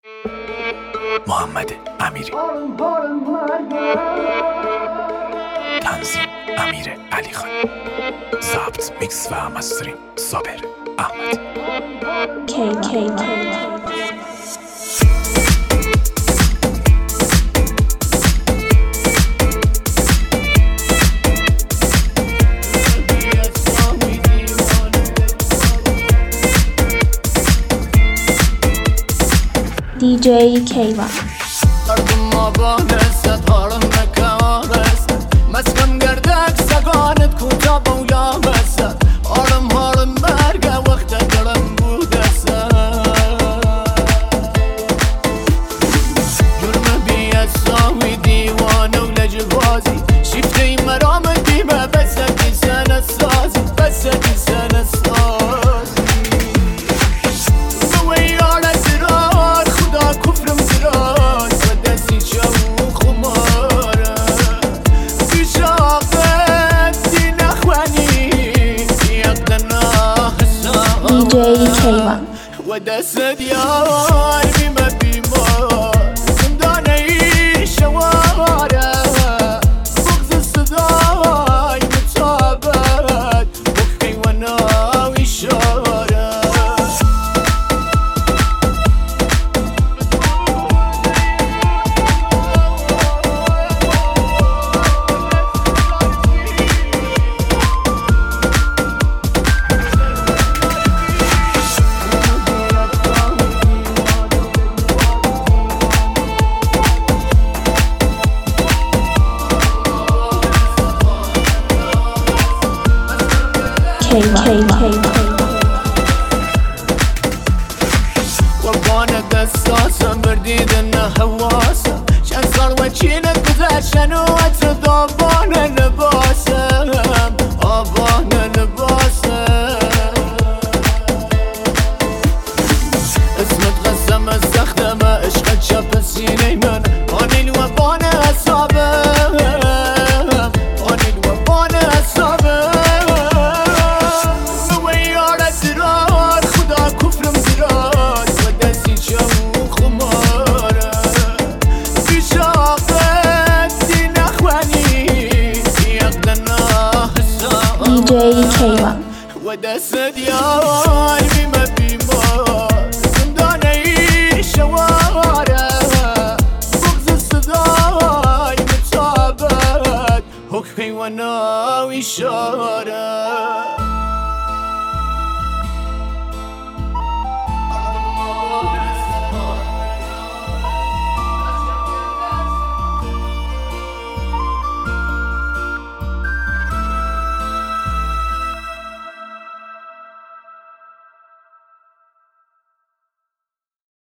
محمد امیری. تنظیم امیر علی خان. ضبط میکس و مسترینگ صابر احمد. DJ K1 أرض آبان است هارم نکار است مسکن گردک سگانت کوتاه و یام است هارم برگ وقت دلم بود است جرم بی‌اسامی دیوانه و لجبازی شیفته مرام دیمه بسکی سنت سازی بسکی سنت سازی DJ K1 ودست ديار بما بيمار زنداني شوارع بغز الصداي متابعت وكي وناوي شارع وبانا قصاصة برديد انه هواسة شان صار وجهنا بذاشن وتضبانا لباسة ابانا لباسة اسمه تغسم استخدمه عشقت شاب السيني من هاني الوبانا اصابه DJ K1 ودست ديار بما بيمار زنداني شوارع بغز الصداي متابعت حكمي وناوي شارع